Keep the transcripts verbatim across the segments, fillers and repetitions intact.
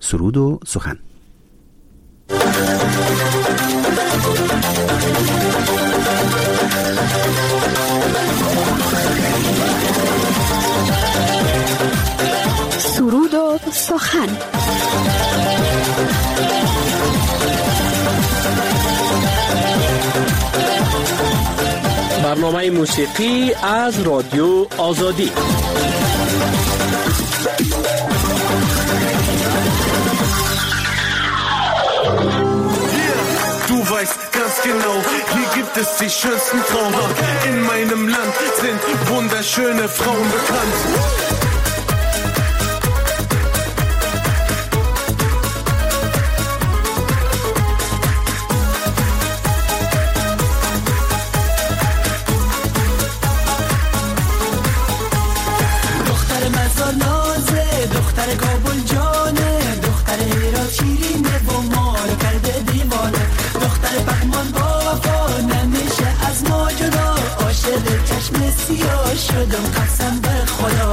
سرود و سخن. سرود و سخن. برنامه موسیقی از رادیو آزادی. Du weißt ganz genau, hier gibt es die schönsten Frauen. In meinem Land sind wunderschöne Frauen bekannt. دختر مزار نازه، دختر کابل جانه، دختر هرات شیرینه و ما رو کرده دیوانه. دختر پهمان با وفا نمیشه از ما جدا، عاشق چشم سیاه شدم قسم به خدا.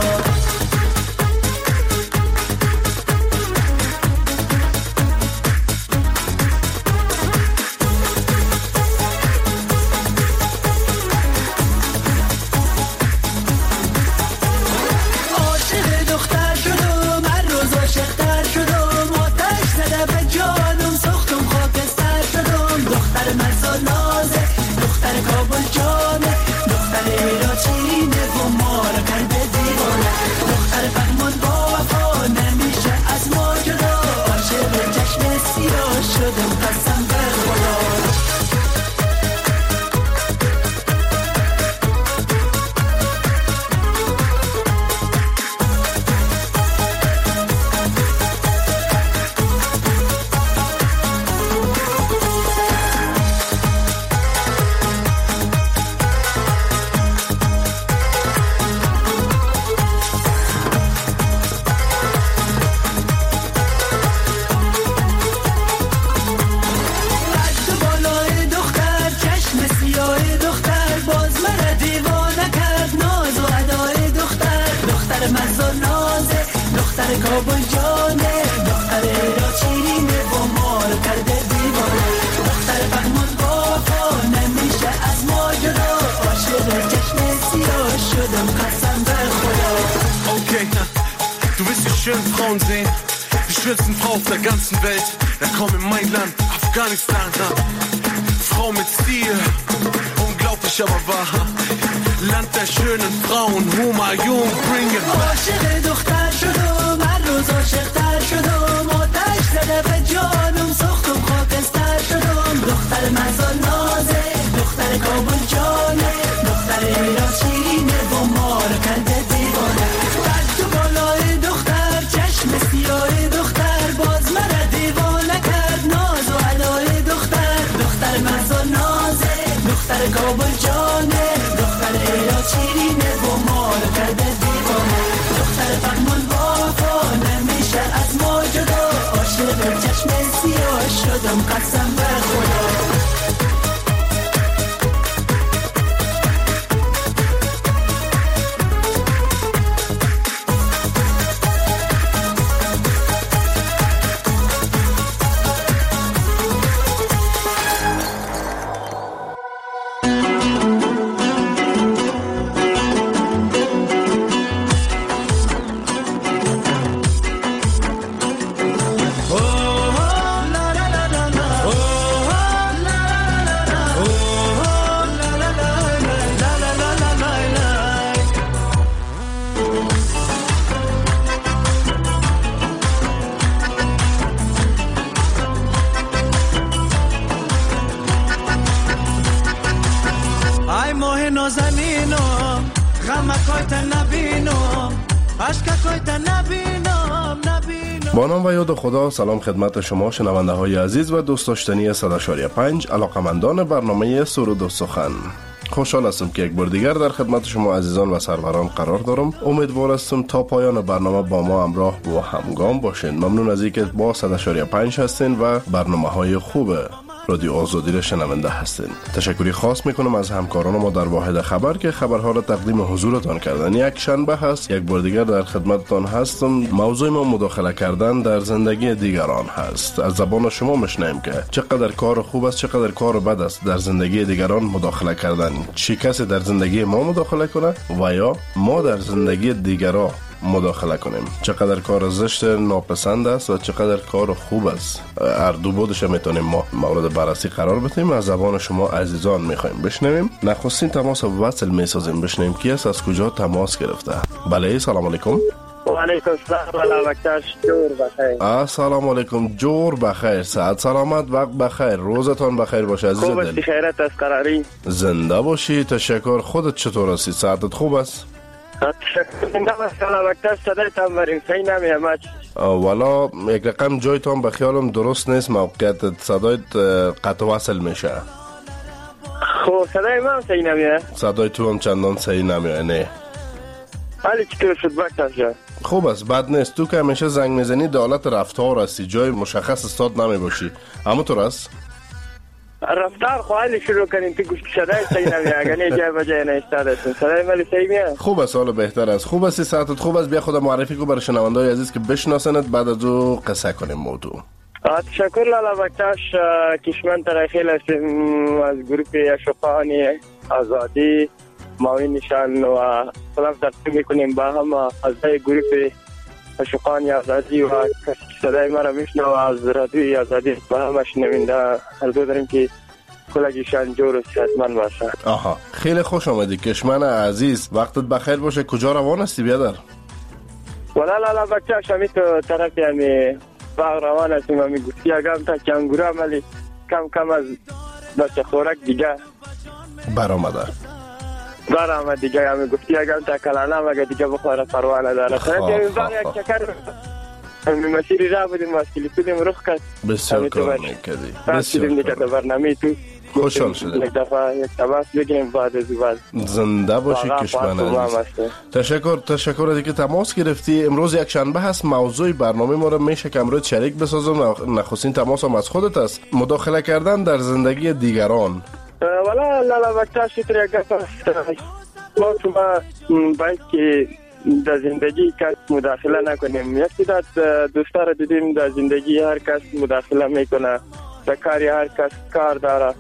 کابل جانه، دختر هرات شیرینه و ما رو کرده دیوانه. دختر بهمان با وفا نمیشه از ما جدا، عاشق چشم سیاه شدم قسم به خدا. Okay, du willst die schönen Frauen sehen, die schönsten Frauen auf der ganzen Welt. Dann komm in mein Land, Afghanistan. Frau mit Stil, unglaublich aber wahr. Land der schönen Frauen, Humayun, bring it back. عاشق دختر شدم، هر روز عاشق‌تر شدم، آتش زده به جانم، سوختم خاکستر شدم. دختر مزار نازه، دختر کابل جانه، دختر هرات شیرینه و ما رو کرده دیوانه. قد و بالای دختر، چشم سیاه دختر، باز مرا دیوانه کرد ناز و ادای دختر. دختر مزار نازه، دختر کابل جانه، دختر هرات شیرینه و ما رو کرده دیوانه. دختر فهمان با وفا نمیشه از ما جدا، عاشق چشم سیاه شدم قسم به خدا. با نام و یاد خدا. سلام خدمت شما شنونده های عزیز و دوست داشتنی صد و پنج علاقمندان برنامه سرود و سخن. خوشحال هستم که یک بار دیگر در خدمت شما عزیزان و سروران قرار دارم. امیدوار هستم تا پایان برنامه با ما همراه و همگام باشین. ممنون از اینکه با صد و پنج هستین و برنامه های خوب رادیو آزادی را شنونده هستین. تشکری خاص میکنم از همکاران ما در واحد خبر که خبرها را تقدیم حضورتان کردن. یک شنبه هست، یک بار دیگر در خدمتتان هستم. موضوع ما مداخله کردن در زندگی دیگران هست. از زبان شما میشنویم که چقدر کار خوب است، چقدر کار بد است در زندگی دیگران مداخله کردن. چی کسی در زندگی ما مداخله کنه و یا ما در زندگی دیگران مداخله کنیم. چقدر کار زشت ناپسند است و چقدر کار خوب است. هر دو بودش میتونیم ما مورد بررسی قرار بدیم. از زبان شما عزیزان میخوایم بشنویم. نخستین تماس وصل میسازیم، بشنویم کی است، از کجا تماس گرفته. بله، سلام علیکم. و علیکم السلام. وقتش جور بخیر. سلام علیکم. جور بخیر، صحت سلامت، وقت بخیر، روزتان بخیر باشه عزیز دل. خوب است، خیرت است قراری. زنده باشی. تشکر. خودت چطور هستی؟ صحتت خوب است؟ والا یک رقم جایتان به خیالم درست نیست، موقعیت صدایت قطع وصل میشه. خب صدای من صحیح نمیه؟ صدای تو هم چندان صحیح نمیه. نه ولی چطور شد وقتش جا؟ خوب است، بد نیست. تو که همیشه زنگ میزنی دولت رفتار هستی، جای مشخص استاد نمی باشی. اما تو راست رفتار خواهی شروع کنیم که گوشت صدای صحیح نمیه. اگر نه جای بجای نایستاد است. صدای ملی صحیح میه؟ خوب است، حالا بهتر است. خوب است، صحتت خوب است. بیا خود معرفی کو برای شنونده‌های عزیز که بشناسنت، بعد از او قصه کنیم موضوع. تشکر لالا بکتاش. کشمن ترخیل هستیم از گروپ اشقان آزادی معاون نشان و سلام تقدیم میکنیم با هم اعضای گروپ اشقان آزادی و کسی که صدای ما را میشنوه از رادیوی آزادی با هم شنونده آرزو داریم که کلگیشان جور و صحتمند باشه. آها، خیلی خوش آمدی کشمن عزیز. وقتت بخیر باشه. کجا روان هستی بیادر؟ ولا لا لا بچه‌ش همی تو طرف همی باغ روان هستیم. همی گوشتی اگم تا کنگوره عملی کم کم از بچه خورک دیگه برآمده برآمد دیگه. همی گوشتی اگم تا کلانه مگه دیگه بخوره پروانه داره. طرف همی باغ یک چکر همی مسیری را بودیم از کلیپیدیم رخ کرد. بسیار کار میکردی. بسیار دیگه تو برنامه تو خوشحال شده. یک دفعه یک تماس بگیریم بعد از بعد. زنده باشی کشمن عزیز. تشکر تشکر از اینکه تماس گرفتی. امروز یک شنبه هست. موضوع برنامه ما رو میشه که امروز شریک بسازم. نخستین تماس هم از خودت است. مداخله کردن در زندگی دیگران. والا لالا بچه‌ش تو یک دفعه ما شما باید که در زندگی کس مداخله نکنیم. یکی داد دوستا رو دیدیم در زندگی هر کس مداخله میکنه، در کاری هر کس کار داره.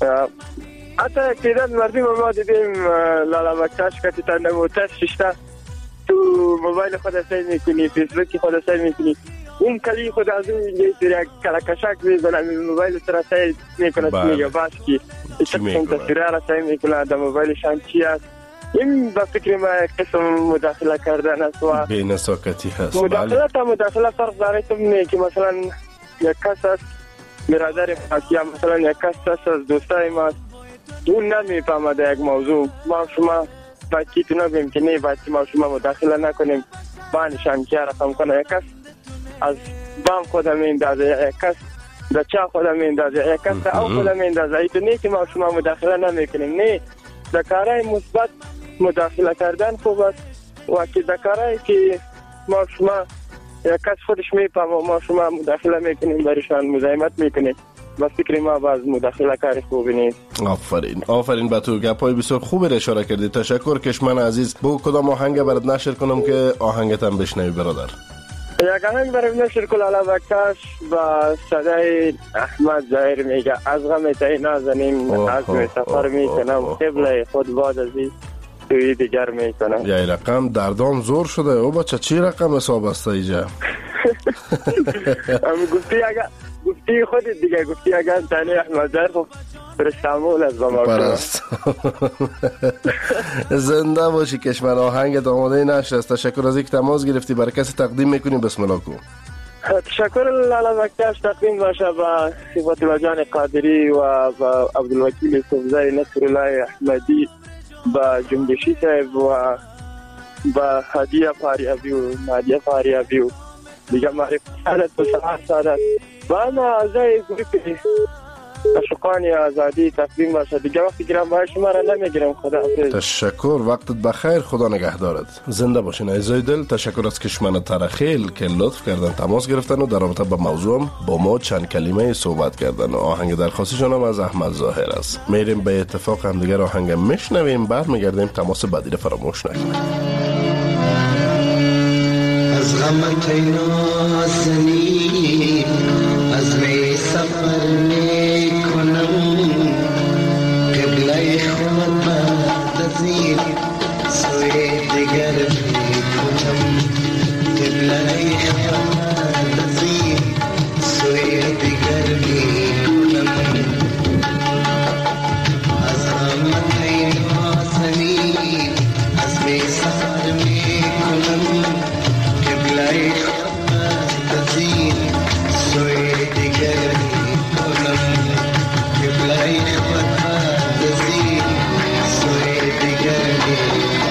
حتی اکیدت مردم ما دیدیم لالا بکتاش که تا نموتش ششته تو موبایل خود سای میکنی، فیسبوک خود سای میکنی، اون کلی خود از اون یک کلکشک میزنه موبایل سر سای میکنه. تو میگه باش که این تصویره را سای میکنه در موبایلشان چی است. این با فکر ما قسم مداخله کردن است و بی نزاکتی هست. مداخله تا مداخله فرق داره. تو میگه که مثلا یک کس است برادر ما یا مثلا یک کس است از دوستای ما، اون نمیفهمه در یک موضوع. ما شما باید که تو نگویم که نه باید که ما شما مداخله نکنیم. بانشان که رقم کنه یک کس از بام خودم میندازه، یک کس در چا خودم میندازه، یک کس در او خودم میندازه. ایتو نه که ما شما مداخله نمیکنیم. نه، در کارهای مثبت مداخله کردن خوب است و که در کارهایی که ما شما یک کس خودش میفهمه و ما شما مداخله میکنیم برایشان مزاحمت میکنیم. با فکر ما باز مداخله کار خوبی نیست. آفرین آفرین به تو. گپای بسیار خوبی را اشاره کردی. تشکر کشمن عزیز. بگو کدام آهنگ برات نشر کنم که آهنگت هم بشنوی برادر. یک آهنگ برای نشر کن لالا بکتاش با صدای احمد ظاهر میگه از غم تای نازنین عزم سفر میکنم قبله خود باد عزیز توی دیگر میکنم. یه رقم دردام زور شده. او بچه چی رقم حساب است اینجا؟ اما گفتی اگه گفتی خودت دیگه گفتی اگر تانی احمد ظاهر خب پرستامول از با ما پرست. زنده باشی کشمن. آهنگت آماده نشر است. تشکر از اینکه تماس گرفتی. برای کسی تقدیم میکنی؟ بسم الله کو. تشکر لالا بکتاش تقدیم باشه با صفت الله جان قادری و با عبدالوکیل صوفزای نصرالله احمدی با جنبشی صاحب و با هدیه فاریابی و نادیه فاریابی و دیگه معرفت سادت و سهار سادت و اما اعضای گروپ عاشقان آزادی تقدیم باشه. دیگه وقتی گرم باید شما را نمیگیرم. خدا حافظ. تشکر، وقتت بخیر، خدا نگهدارت. زنده باشین عزیزای دل. تشکر از کشمن ترخیل که لطف کردن تماس گرفتن و در رابطه با موضوع با ما چند کلمه صحبت کردن. آهنگ درخواستشون هم از احمد ظاهر است. میریم به اتفاق هم دیگر آهنگ میشنویم، برمیگردیم. تماس بعدی رو فراموش نکنید. از غمت نازنی از می سفر می کنم، قبله خود بعد از این سوی دیگر می کنم، قبله خود بعد از این سوی دیگر می کنم. از غمت نازنی از می سفر می کنم، قبله خود بعد از این سوی دیگر می کنم، قبله خود بعد از این سوی دیگر می کنم.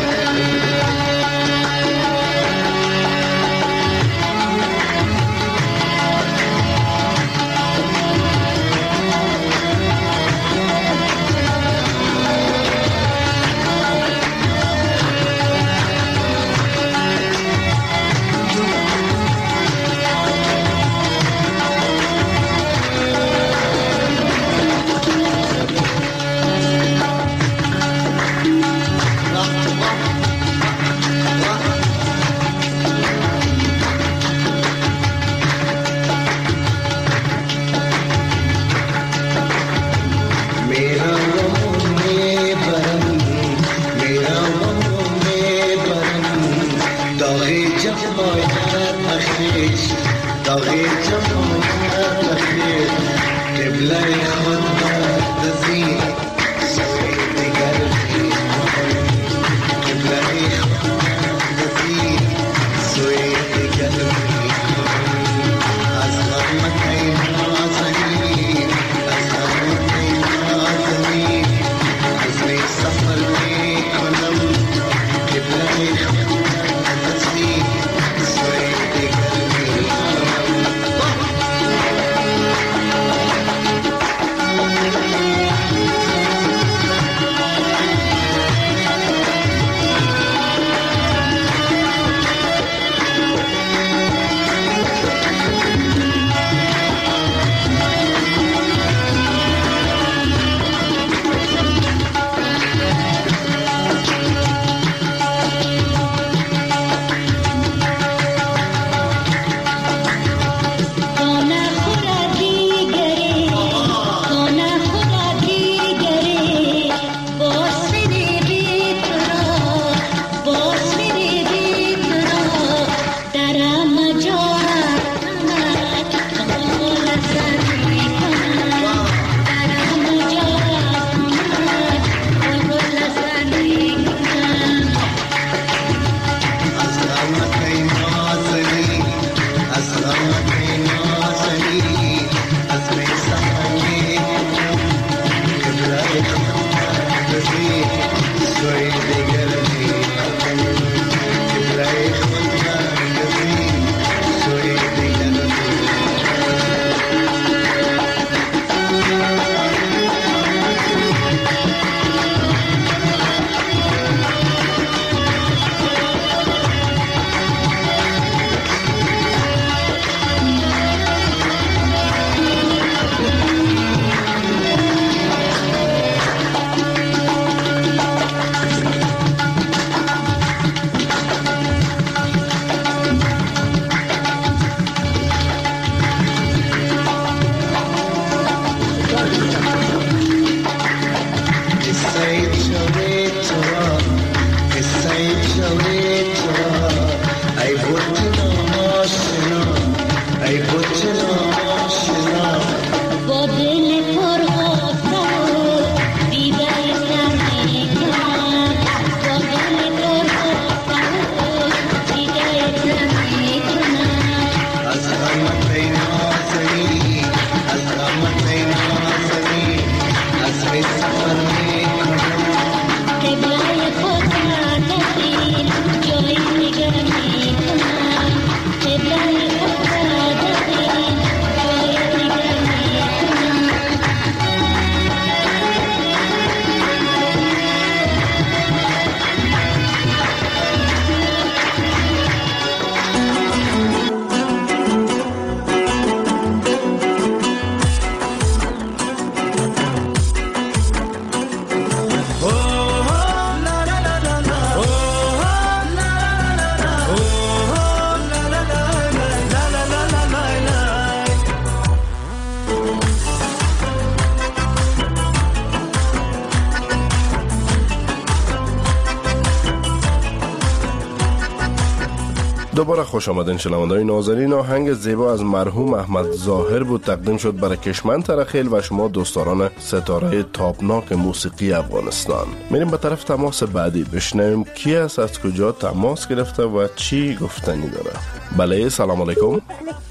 دوباره خوش آمدین شنونده‌های نازنین. آهنگ زیبا از مرحوم احمد ظاهر بود، تقدیم شد برای کشمن ترخیل و شما دوستداران ستاره تابناک موسیقی افغانستان. میریم به طرف تماس بعدی، بشنویم کی است، از کجا تماس گرفته و چی گفتنی داره. بله، سلام علیکم.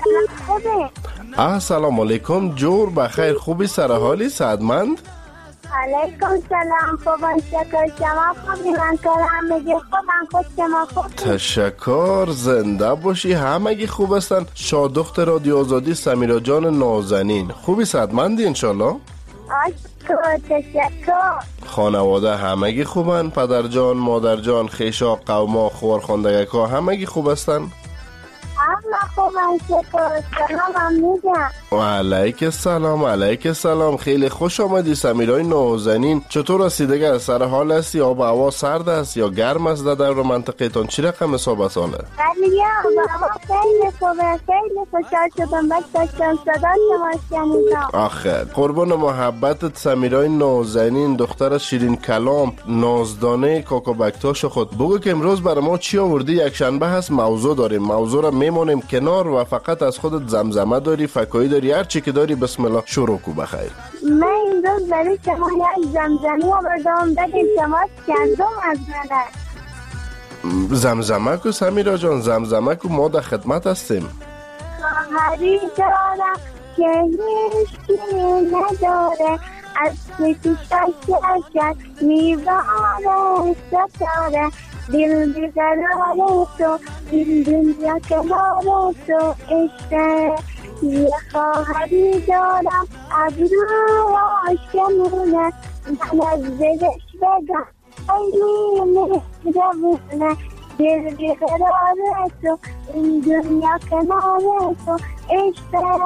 السلام علیکم، جور بخیر، خوبی، سر حالی، سعادتمند؟ علیکم سلام، خوبم، شکر. شما خوبی؟ من کارم میگه خوبم، خود شما خوبی؟ تشکر، زنده باشی. همگی خوب هستن. شادخت رادیو آزادی سمیرا جان نازنین، خوبی، سعادتمندی انشالله؟ آشکر، تشکر. خانواده همگی خوبن؟ پدر جان، مادر جان، خیشا، قوما، خوارخواندگک ها همگی خوب هستن؟ همه خوبن، شکر. سلام میگم. و علیک سلام، علیک سلام. خیلی خوش آمدی سمیرای نازنین. چطور هستی دیگه؟ سر حال هستی؟ آب هوا سرد است یا گرم است در منطقه تان؟ چی رقم حساب ساله؟ بله، آب هوا خیلی خوبه، خیلی خوشحال شدم بس داشتم صدا شما شنیدم. آخه قربان محبتت سمیرای نازنین، دختر شیرین کلام، نازدانه کاکابکتاش خود. بگو که امروز برای ما چی آوردی؟ یک شنبه هست، موضوع داریم، موضوع را میمونیم کنار و فقط از خودت زمزمه داری، فکایی داری، هر چی که داری بسم الله شروع کو بخیر. من این روز برای شما یک زمزمه آوردم، بگیم شما چندم از منه. زمزمه کو سمیرا جان، زمزمه کو، ما در خدمت هستیم. خواهری دارم که هیچی نداره، از کسی ششت میباره ستاره، دل بیقرار تو، این دنیا کنار تو عشقه. یه خواهری دارم ابرو آشکمونه، من از دلش بگم خیلی مهربونه، دل بیقرار تو، این دنیا کنار تو عشقه.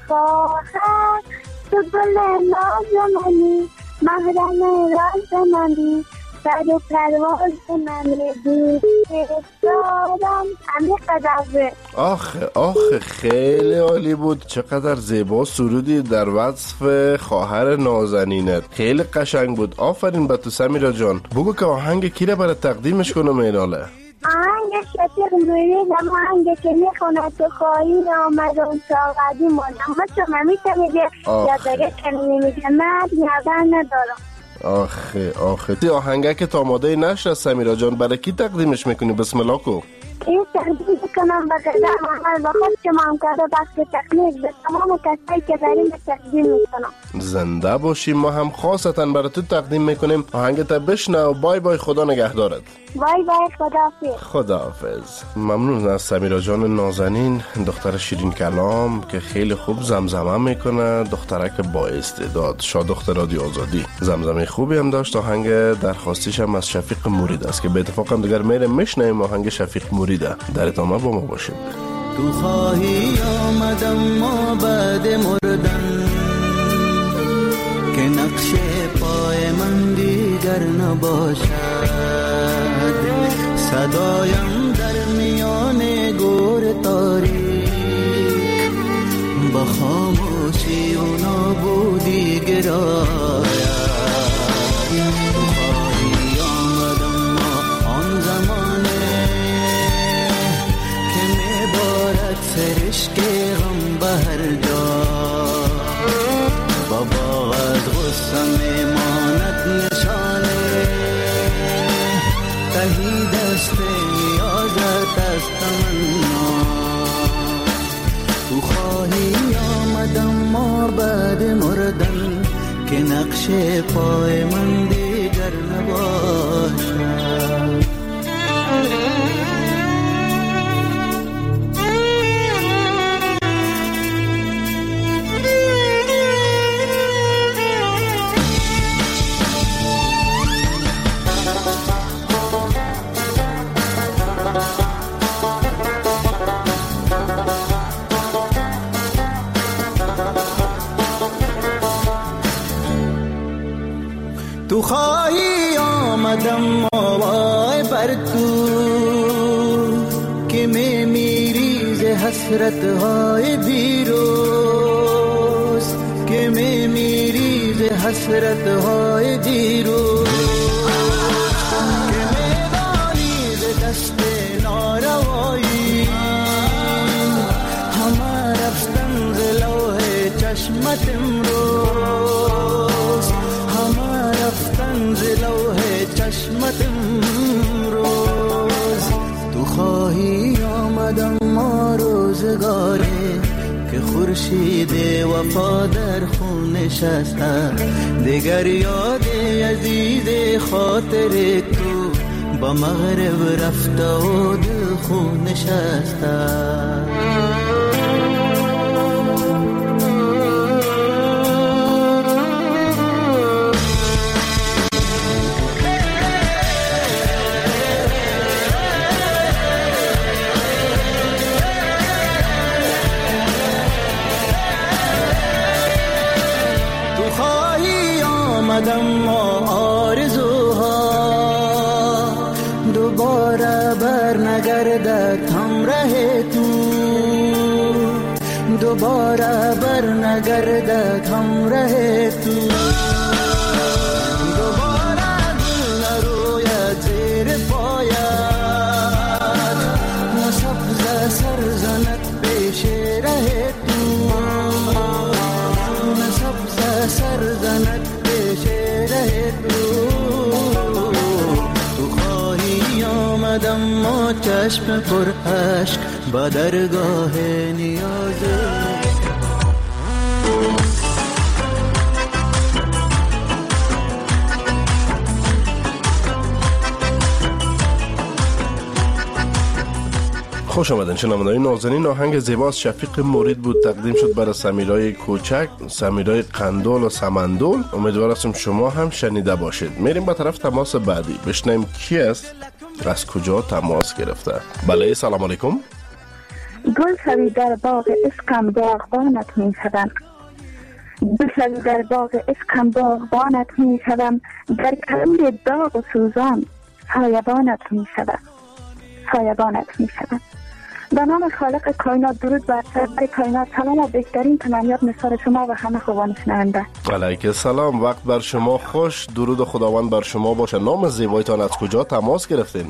خواهر تو گل ناز منی، محرم راز منی، سر و پرواز منی، دوست دارم. همین قدره. آخه آخه خیلی عالی بود. چقدر زیبا سرودی در وصف خواهر نازنینت، خیلی قشنگ بود. آفرین به تو سمیرا جان. بگو که آهنگ کی را برای تقدیمش کنم ایناله؟ آهنگ شفیق موریدی، آهنگ که میخونه تو خواهی آمدم تا قدیم مانم. ما شما میتونید یا دیگه کنی میگه من یادن ندارم. آخه آخه تی آهنگه که تا آماده نشد سمیرا جان، برای کی تقدیمش میکنی؟ بسم الله کو. این تقدیم کنم به قدم عمل با خود که من کرده بخش تقدیم به تمام کسایی که داریم به تقدیم میکنم. زنده باشیم. ما هم خاصتا برای تو تقدیم میکنیم. آهنگت بشنو. بای بای، خدا نگهدارت. بای بای، خداحافظ. خداحافظ. ممنون از سمیرا جان نازنین، دختر شیرین کلام که خیلی خوب زمزمه میکنه، دخترک با استعداد. شادخت رادیو آزادی زمزمه خوبی هم داشت. آهنگ درخواستیش هم از شفیق مورید است که به اتفاق هم دیگر میره میشنیم. آهنگ شفیق موریده. در ادامه با ما باشید. تو خواهی آمدم ما بعد مردن، که نقش پای من دیگر نباشد، صدایم در میان گور تاریک، با خاموشی و نابودی گراید. تو خواهی آمدم ما آن زمانه، که میبارد سرشک غم به هر جا، بابا از غصه میماند نشانه، تهی دست نیازت از تمنا. تو خواهی آمدم ما بعد مردن، که نقش پای من دیگر نباشد. تو خواهی آمدم وای بر تو، که می میری ز حسرت های دیروز، که می میری ز حسرت های دیروز، که می داری ز دست ناروایی رفتن ز لوح چشمت امروز، همه رفتن ز لوح چشمت امروز. تو خواهی آمدم ما روزگاری که خورشید وفا در خون نشسته، دیگر یاد عزیز خاطر تو با مغرب رفته و دل خون نشسته. اما آرزوها دوباره بر نگردد همراه تو، دوباره بر نگردد همراه تو. دوباره گل نروید زیر پایت، نسبز سر زند پیش ره تو، نسبز سر زند تو خواهی آمدم ما چشم پر عشق با درگاه نیاز. خوش آمدین شنوندگان نازنین. آهنگ زیباست شفیق مرید بود، تقدیم شد برای سمیرای کوچک، سمیرای قندول و سمندول. امیدوارم شما هم شنیده باشید. میریم به طرف تماس بعدی، بشنویم کی است، از کجا تماس گرفته. بله سلام علیکم. گل شوی در باغ عشقم باغبانت می شدم، گل شوی در باغ عشقم باغبانت می شدم، در کلور داغ و سوزان سایبانت می شدم، سایبانت می شدم. به نام خالق کائنات درود بر سرور کائنات، سلام و بهترین تمنیات نثار شما و همه خوبان شنونده. علیک سلام، وقت بر شما خوش، درود خداوند بر شما باشه. نام زیبایتان، از کجا تماس گرفتین؟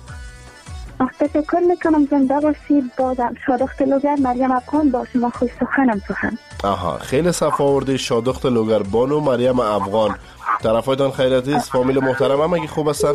تشکر میکنم، زنده باشید. بازم شادخت لوگر مریم افغان با شما خوش سخنم سخن. آها، خیلی صفا آوردی. شادخت لوگر بانو مریم افغان، طرفایتان خیراتی است؟ فامیل محترم هم اگه خوب هستن؟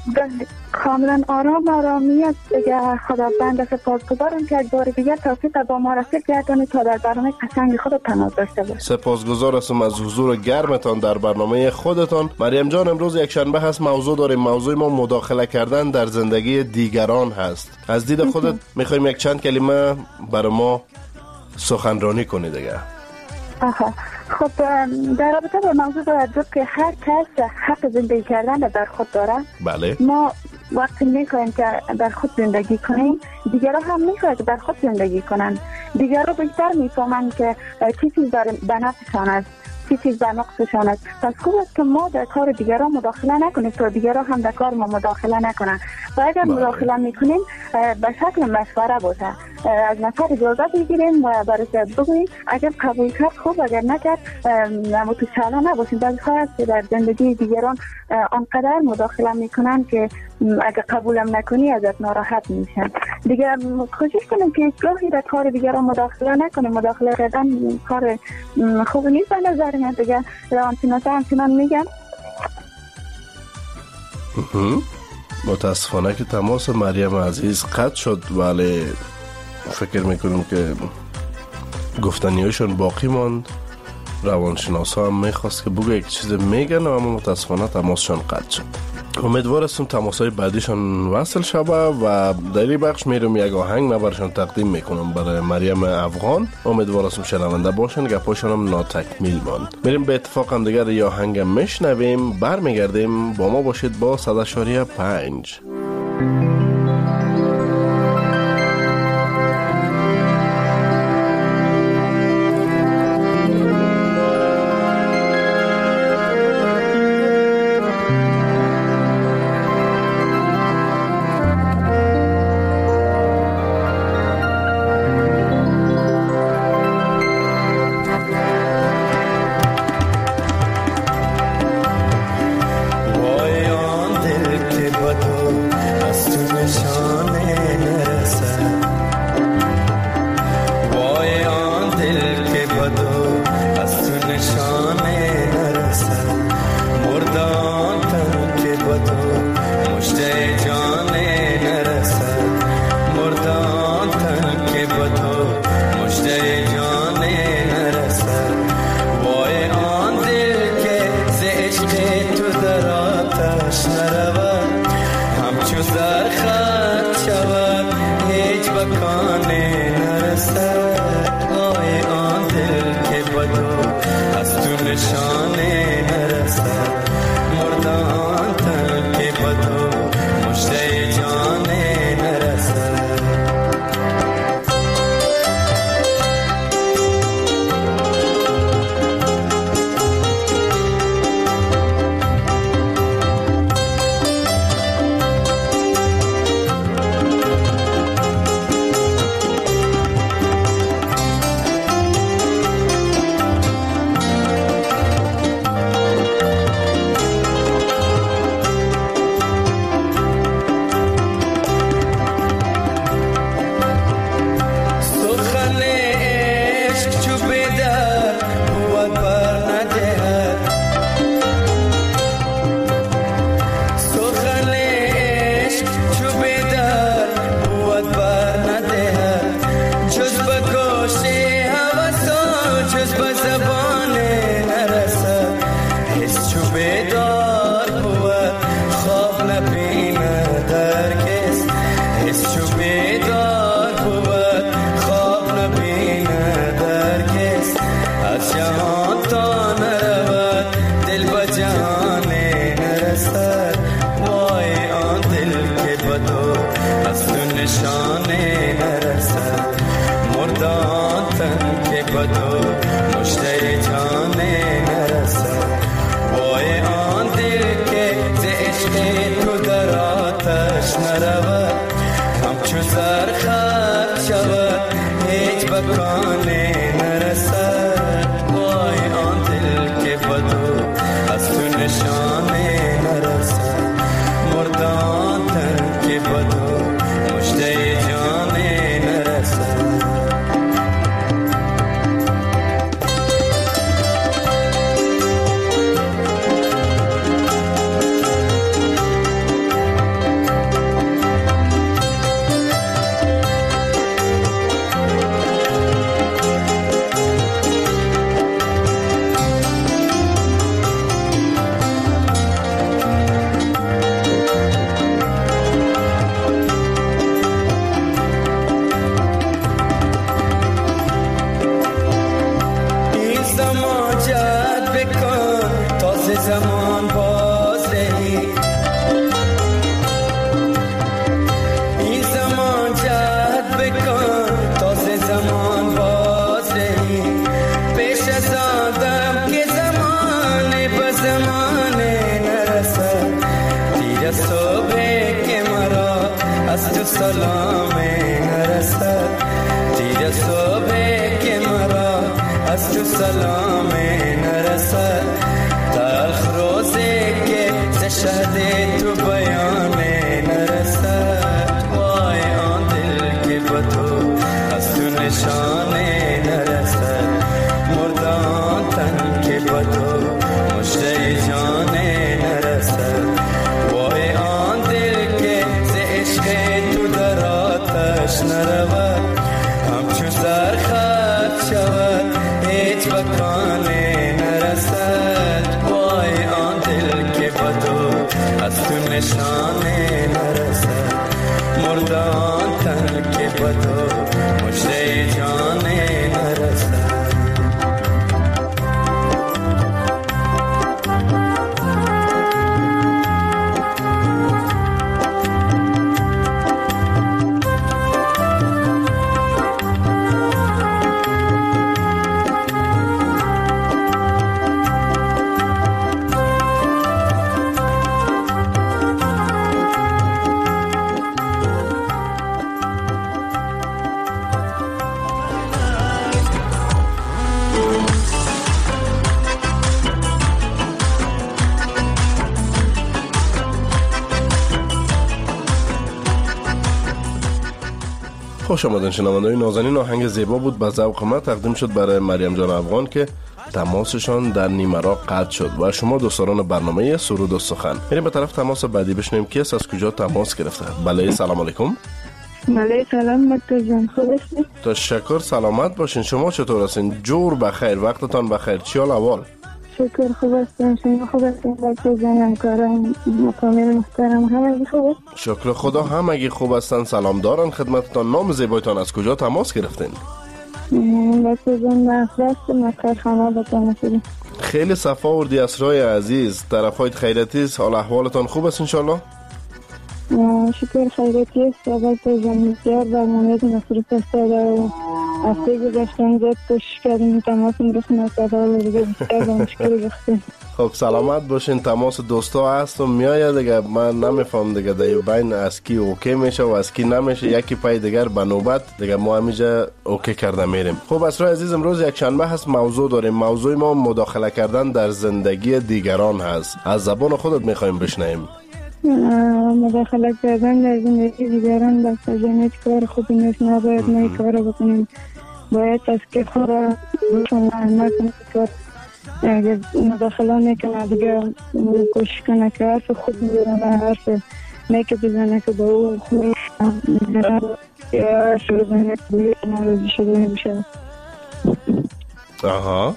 کاملا آرام آرامی است دیگه. خدا بنده سپاسگزارم که یک بار دیگر توفیق با ما رسید گردانید تا در برنامه قشنگ خود تماس داشته باشید. سپاسگزار هستم از حضور گرمتان در برنامه خودتان. مریم جان، امروز یک شنبه هست، موضوع داریم. موضوع ما مداخله کردن در زندگی دیگران هست. از دید خودت میخوایم یک چند کلمه برای ما سخنرانی کنی دیگه. آها، خب در رابطه با موضوع توجه که هر کس حق زندگی کردن در خود داره. بله. ما وقتی میخوایم که در خود زندگی کنیم، دیگران هم میخوایم که در خود زندگی کنن. دیگران بیشتر میفهمن که چی چیز در بنفعشان است، چی چیز در نقصشان است. پس خوب است که ما در کار دیگران مداخله نکنیم تا دیگران هم در کار ما مداخله نکنن. و اگر مداخله میکنیم به شکل مشوره باشه، از نفر اجازه بگیریم و برای بگوییم. اگر قبول کرد خوب، اگر نکرد متشالم نباشیم. بعضی هست که در زندگی دیگران آنقدر مداخله میکنن که اگر قبولم نکنی ازت ناراحت میشن. دیگر کوشش کنیم که گاهی در کار دیگران مداخله نکنیم. مداخله کردن کار خوب نیست به نظر من. دیگه روانشناسا همچنان میگن. متاسفانه که تماس مریم عزیز قطع شد، ولی فکر میکنم که گفتنیاشون باقی ماند. روانشناسا هم میخواست که بگه یک چیز میگن، اما متاسفانه تماسشون قطع شد. امیدوار هستم تماسای بعدیشان وصل شده و در این بخش میرم یک آهنگ برشان تقدیم میکنم برای مریم افغان. امیدوار هستم شنونده باشن، گپاشون هم ناتکمیل ماند. میریم به اتفاق هم دیگر یا آهنگ میشنویم، برمیگردیم. با ما باشید با صد اشاریه پنج. وای آن دل که با تو با تو مشته جان نرسد. وای آن دل که ز عشق تو در آتش نرود، همچو زر خط شود هیچ بکانه نرسد. وای آن دل که با تو از تو نشانه نرسد، مردان تن که با تو مشته جانه نرسد. زمان باز رهی، این زمان جهد بکن تازه زمان باز رهی. پیش از آدم که زمانه به زمانه نرسد، دیر صبح که مرا از تو سلامه نرسد. دیر صبح که مرا از تو سلامه نرسد. تلخ روزی که ز شهد تو بیانه نرسد. وای آن دل که با تو از تو نشانه نرسد، مردان تن که با تو مشته جانه نرسد. وای آن دل که ز عشق تو در آتش نرود، همچو زر خط شود هیچ بکانه نرسد. وای آن دل که با تو از تو نشانه نرسد، مردان تن که با تو مشته جانه نرسد. خوش آمدین شنوندگان نازنین. آهنگ زیبا بود، به ذوق ما تقدیم شد برای مریم جان افغان که تماسشان در نیمه قطع شد. و شما دوستان برنامه سرود و سخن میریم به طرف تماس بعدی بشنویم که از کجا تماس گرفته. بله سلام علیکم. بله سلام مکتب جان، خوب هستید؟ تشکر، سلامت باشین. شما چطور هستین؟ جور بخیر، وقتتان بخیر. چی حال احوال؟ شکر خوب هستم. شما خوب هستین؟ مکتب جان، همکاران مکامل محترم همگی خوب است؟ شکر خدا همگی خوب هستن، سلام دارن خدمتتان. نام زیبایتان از کجا تماس گرفتین؟ مکتب جان مخلص مکتب خانه با تماس گرفتیم. خیلی صفا وردی اسرای عزیز. طرفایت خیرتی است؟ حال احوالتان خوب است انشالله؟ شکر خیرتی است. مکتب جان بسیار برنامه مصروف است و هفته گذشتن زیاد کوشش کردیم تماس میرسیم از سفر دیگه بسیار به مشکل گفتیم. خب سلامت باشین. تماس دوستا هست و میآید دیگه، من نمیفهم دیگه در بین از کی اوکی میشه و از کی نمیشه، یکی پای دیگر به نوبت دیگه ما همیشه اوکی کرده میریم. خب اسرای عزیز، امروز یک شنبه هست، موضوع داریم. موضوع ما مداخله کردن در زندگی دیگران هست. از زبان خودت میخوایم بشنویم. مداخله کردن در زندگی دیگران با سجنیت کار خوبی نیست. نباید ما این کار رو بکنیم، باید از که خود را بکنیم نکنیم کار. اگر مداخله میکنه دیگه کوشش کنه که حرف خود میگرنه، حرف نیکه بزنه که به او خوبی یا حرف بزنه که به او ناراضی شده میشه. آها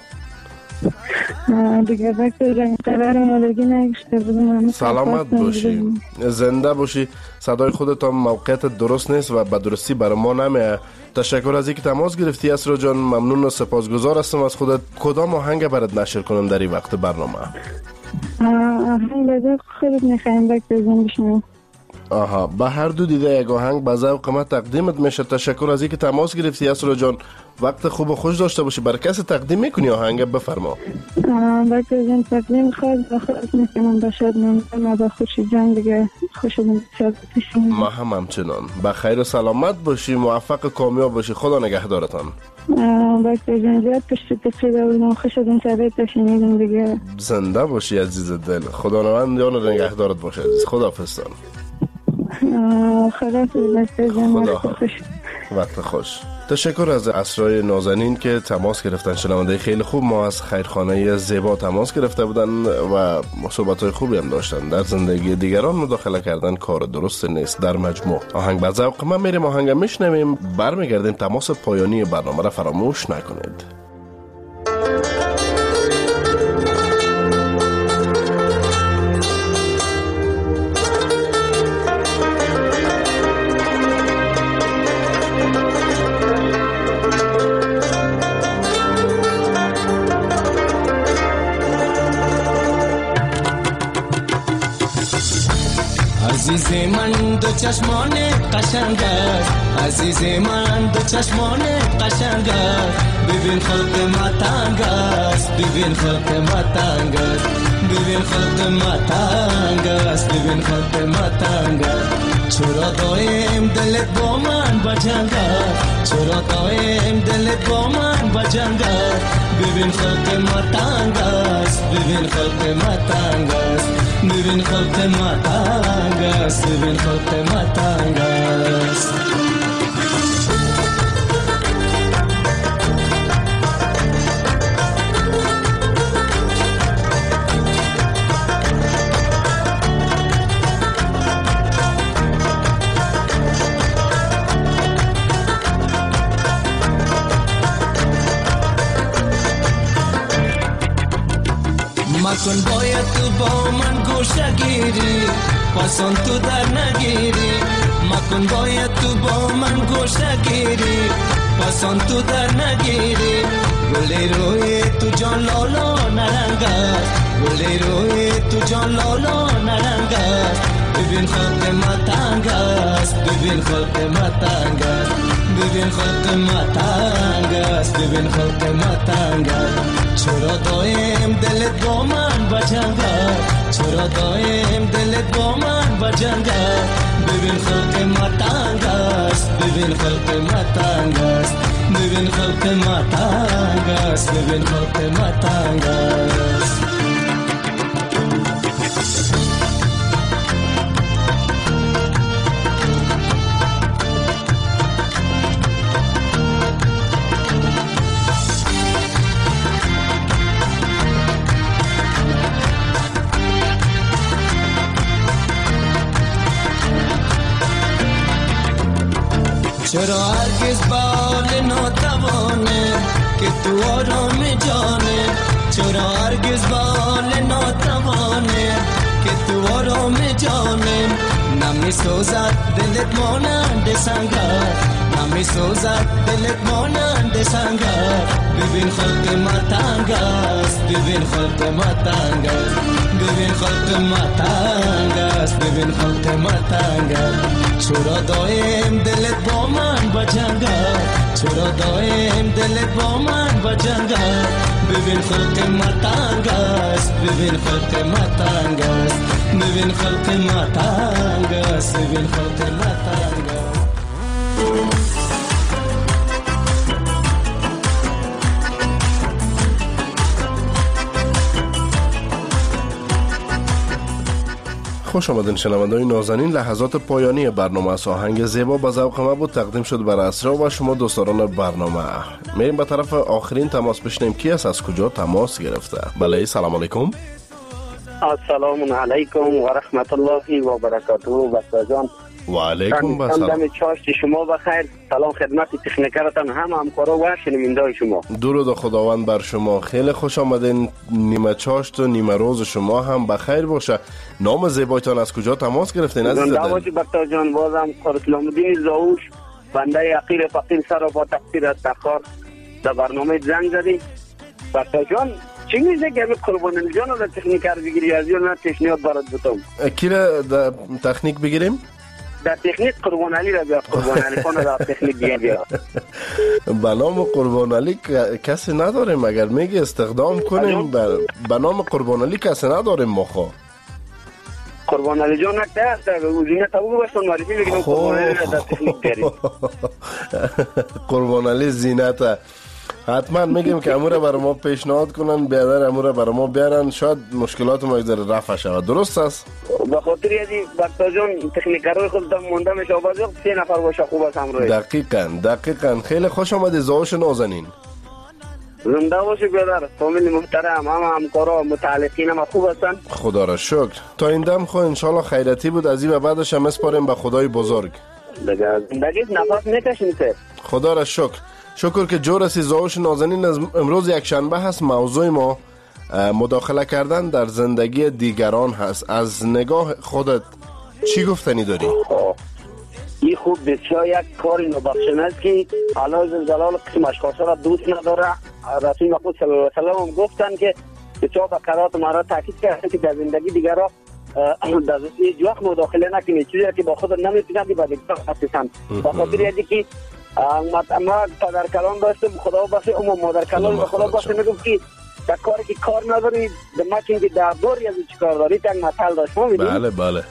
دیگه وقتی رنگ قرار مالگی نگشته بودم. سلامت باشی، زنده باشی. صدای خودت هم موقعیت درست نیست و به درستی برای ما نمیه. تشکر از اینکه تماس گرفتی اسرا جان، ممنون و سپاسگزار هستم از خودت. کدام آهنگ برات نشر کنم در این وقت برنامه؟ آهنگ بده خودت میخوایم بک بزن بشنم. آها، به هر دو دیده یک آهنگ به ذوق ما تقدیمت میشه. تشکر از اینکه تماس گرفتی اسرا جان. وقت خوب و خوش داشته باشی. برای کسی تقدیم میکنی آهنگ؟ بفرما. بچه جان تقدیم خود به خود میکنم، باشد من با خوشی جان دیگه خوش شد. ما هم همچنان. به خیر و سلامت باشی، موفق و کامیاب باشی. خدا نگهدارتان. بچه جان زیاد پشت تفریده بودم، خوش شدیم صدایت شنیدم دیگه. زنده باشی عزیز دل. خدا نوند یان نگهدارت باشه عزیز. خدا حافظتان. خدا خدا وقت خوش. تشکر از اسرای نازنین که تماس گرفتن. شنونده خیلی خوب. ما از خیرخانه زیبا تماس گرفته بودن و صحبت‌های خوبی هم داشتن. در زندگی دیگران مداخله کردن کار درست نیست. در مجموع آهنگ به ذوق ما میریم، آهنگ میشنویم، برمیگردیم. تماس پایانی برنامه را فراموش نکنید. عزیز من دو چشمان قشنگ است، عزیز من دو چشمان قشنگ است، ببین خلق ما تنگ است، ببین خلق ما تنگ است، ببین خلق ما تنگ است، ببین خلق ما تنگ است. چرا دایم دلت با من بجنگ است، چرا دایم دلت با من بجنگ است، ببین خلق ما تنگ است، ببین خلق ما تنگ است، ببین خلق ما تنگ است، ببین خلق ما تنگ است. مکن باید تو با من گوشه گیری، پسند تو در نگیری. مکن باید تو با من گوشه گیری، پسند تو در نگیری. گلی روی تو جان لالا نرنگ است، گلی روی تو جان لالا نرنگ است. ببین خلق ما تنگ است، ببین خلق ما تنگ است، ببین خلق ما تنگ است، ببین خلق ما تنگ است. چرا دایم دلت با من بجنگ است، چرا دایم دلت با من بجنگ است. ببین خلق ما تنگ است، ببین خلق ما تنگ است، ببین خلق ما تنگ است، ببین خلق ما تنگ است. چرا هرگز بال ناتوانه که تو آرام جانه، چرا هرگز بال ناتوانه که تو آرام جانه. نمی سوزد دلت مانند سنگر، نمی سوزد دلت مانند سنگر. ببین خلق ما تنگ است، ببین خلق ما تنگ است، ببین خلق ما تنگ است، ببین خلق ما تنگ است. چرا دایم دلت با من بجنگ است، چرا دایم دلت با من بجنگ است. ببین خلق ما تنگ است، ببین خلق ما تنگ است، ببین خلق ما تنگ است، ببین خلق ما تنگ است. خوش آمدین شنونده‌های نازنین. لحظات پایانی برنامه از آهنگ زیبا به ذوق ما بود تقدیم شد برای اسرا و شما دوستان برنامه. میریم به طرف آخرین تماس بشنیم. کی است، از کجا تماس گرفته؟ بله، سلام علیکم. السلام علیکم و رحمت الله و برکاته. بسا جان و علیکم السلام. دم چاشت شما بخیر. سلام خدمت تکنیکرتان، هم همکارا و شنونده شما. درود خداوند بر شما. خیلی خوش آمدین. نیمه چاشت و نیمه روز شما هم بخیر باشه. نام زیبایتان، از کجا تماس گرفتین عزیز دل؟ دعوت بسا جان، بازم اسلام الدین زاوش، بنده عقیل فقیر سر با تقصیر از تخار در برنامه زنگ زدی. بسا جان چی میزه که همه قربان جان رو تکنیکر بگیری از یا نه تشنیات برات بتم؟ کی را تکنیک بگیریم؟ در تکنیک قربان علی را بیار، قربان علی خان در تکنیک دیگه بیار. به نام قربان علی کسی نداریم، اگر میگی استخدام کنیم به نام قربان علی کسی نداریم ما. خو قربان علی جان نکته زینت او باشون معرفی بگیم قربان علی را در تکنیک بیاریم. قربان علی زینت حتما میگیم که امور برای ما پیشنهاد کنن، بیادر امور برای ما بیارن، شاید مشکلات ما در رفع شود. درست است؟ به خاطر ازی بکتا جان تکنیکرهای خود دم مونده میشه و بعضی وقت سه نفر باشه خوب است همراهی. دقیقاً دقیقاً. خیلی خوش آمدی زاوش نازنین. زنده باشی بیادر، فامیل محترم، همه همکارا متعلقین ما خوب هستن؟ خدا را شکر. تا این دم خو انشالله خیرتی بود، از این و بعدش هم اسپاریم به خدای بزرگ. دیگه زندگی نفس میکشیم سر. خدا را شکر. شکر که جور رسی زاوش نازنین. از امروز یک شنبه هست، موضوع ما مداخله کردن در زندگی دیگران هست. از نگاه خودت چی گفتنی داری؟ این خوب بسیار یک کار نابخشنده است که علاوه زلال قسم اشخاص را دوست نداره. رسول مقبول صلی الله علیه و آله گفتن که بسیار به قرارات ما را تاکید کردن که در زندگی دیگران در هیچ وقت مداخله نکنید، چیزی که با خود نمی‌تونید به دیگران خصیصاً. به خاطر اینکه که ما پدر کلام داشتم، خدا بخشه اما مادر کلام به خدا بخشه میگفت که در کاری که کار نداری در مکین که در باری از چی کار داری. تنگ مثل داشت ما میدیم. بله بله.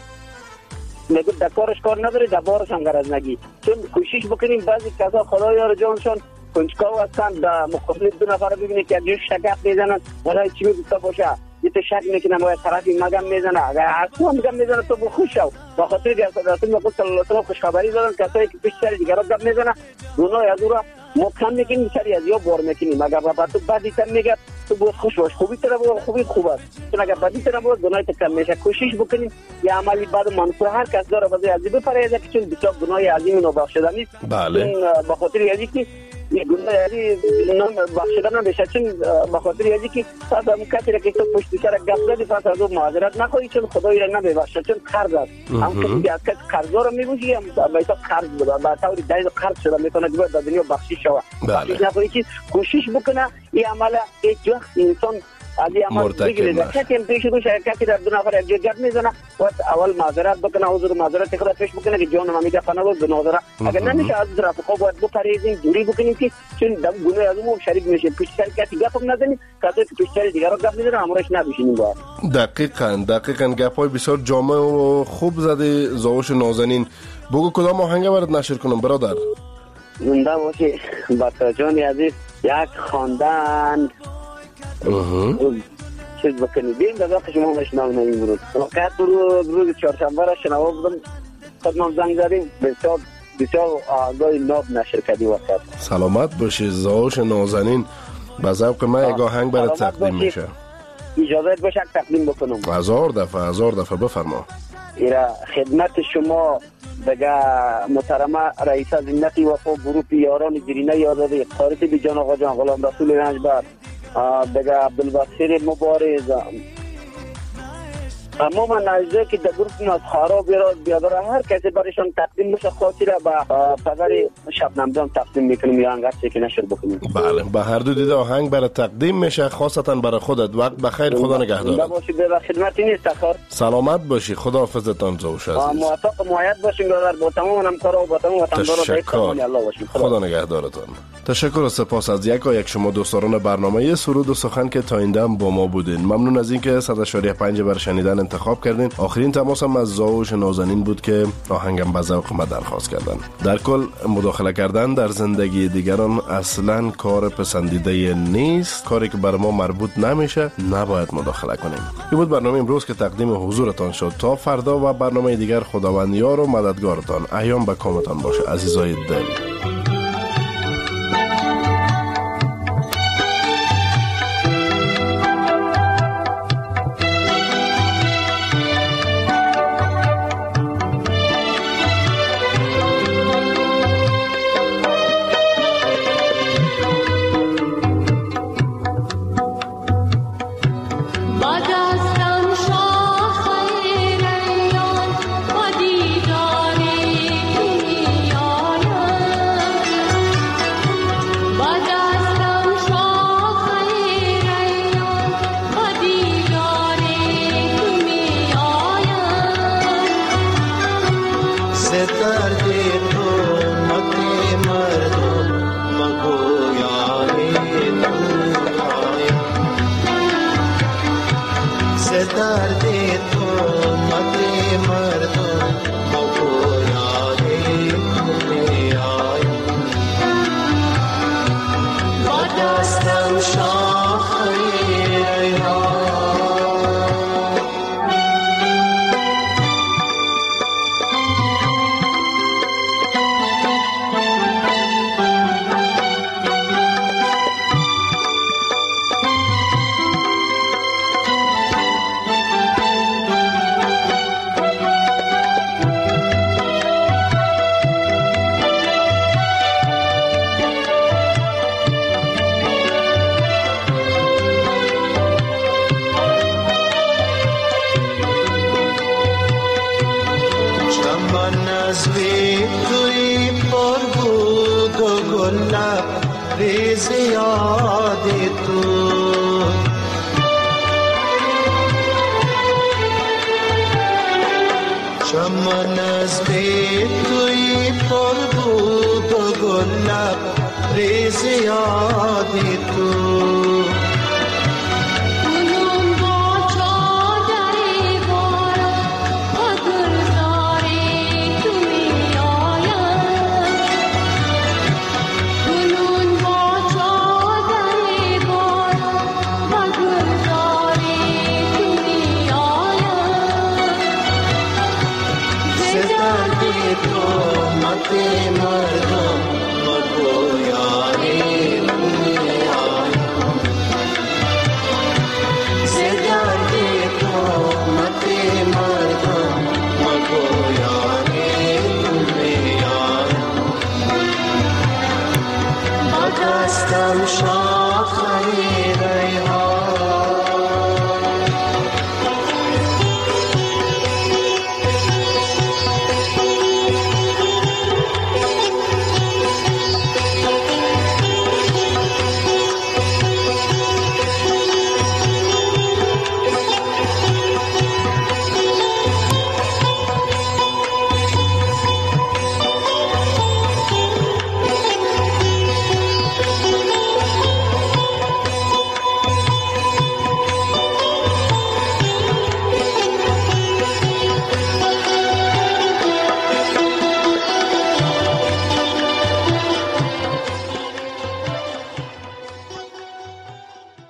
میگفت در کارش کار نداری در بارش هم غرض نگی. چون کوشش بکنیم بعضی کسا خدا یار جانشان کنجکاو هستن در مقابل دو نفر ببینه که یک شگفت میزنن ولی چی میگفت باشه یه تو شک میکنه ما طرفی مگم میزنه، اگر اصلا مگم میزنه تو بخوش شو. به خاطر که رسول مقبول صلی الله علیه و آله خوشخبری دادن کسایی که پیش سر دیگران گپ میزنه گناه از او را ما کم میکنیم، سری از یا بار میکنیم. اگر با تو بدی تر میگه تو باید خوش باش، خوبی تر بود خوبی خوب است. چون اگر بدی تر بود گناه تو کم میشه. کوشش بکنیم یه عملی بعد منصور هر کس داره واسه از این بپرهیزه که چون بسیار گناه عظیم نابخشوده نیست. بله. به خاطر یعنی که یه گناه یعنی نام بخشیدن نمیشه، چون به خاطر یعنی که پس هم کسی را که تو پشت سر گپ زدی پس از اون معذرت نخواهی چون خدایی را نمیبخشه، چون قرض است. هم کسی که از کسی قرضا را میبوشی هم باید قرض بده به طور دین قرض شده میتونه که در دنیا بخشش شود. بخشش نخواهی که کوشش بکنه این عمل هیچ وقت انسان از این عمل بگیره. کسی هم پیش روش کسی در دو نفر یک جای گپ میزنه باید اول معذرت بکنه، حضور معذرت خود پیش بکنه که جان ما میگه فنا بود بنظر. اگر نمیشه از رفقا باید بپرهیزیم، دوری بکنیم که چون در گناه از اون شریک میشه. پیش سر کسی گپ هم نزنیم، کسی که پیش سر دیگران گپ میزنه همراهش نبشینیم. باید دقیقاً دقیقاً گپای بسیار جامع و خوب زده زاوش نازنین. بگو کدام آهنگ برات نشر کنم برادر؟ زنده باشی بطا جان عزیز. یک خواندن چیز بکنید بیم در وقت شما مشنام نمیم بود وقت روز روز چهارشنبه را شنوا بودم خدمت زنگ زدیم بسیار بسیار آگاهی ناب نشر کردی. وقت سلامت باشی زاوش نازنین. به ذوق من یک آهنگ برات تقدیم میشه. اجازه باشه تقدیم بکنم؟ هزار دفعه هزار دفعه بفرما. ایرا خدمت شما بگه محترمه رئیس زینتی وفا گروپ یاران گرینه یاداده خارطی بی جان آقا جان غلام رسول رنجبر بگه عبدالبصیر مبارز اما من نجده که در گروپ نازخارا بیاداره هر کسی برایشان تقدیم بشه خاطی را به پدر شبنم جان تقدیم میکنیم یا انگرچه که نشر بکنیم. بله به هر دو دیده آهنگ برای تقدیم میشه، خاصتا برای خودت. وقت بخیر، خدا نگهدارت. باشی به خدمتی نیست اخر. سلامت باشی، خدا حافظتان زوش عزیز. موفق معید باشیم برادر با تمام همکارا و با تمام وطندارا. تشکر. خدا نگهدارتان. تشکر و سپاس از یکا یک شما دوستان برنامه سرود و سخن که تا این دم با ما بودین. ممنون از اینکه صد و شش و پنج بر شنیدن انتخاب کردین. آخرین تماسم از زاوش نازنین بود که آهنگم به ذوق ما درخواست کردن. در کل مداخله کردن در زندگی دیگران اصلا کار پسندیده نیست، کاری که بر ما مربوط نمیشه نباید مداخله کنیم. این بود برنامه امروز که تقدیم حضورتان شد. تا فردا و برنامه دیگر خداوند یار و مددگارتان ایام به کامتان باشه عزیزای دل. با دیداری تو میایم شاخه ریحان یاد تو چمن از بی توی پر بود و گل ریز یاد تو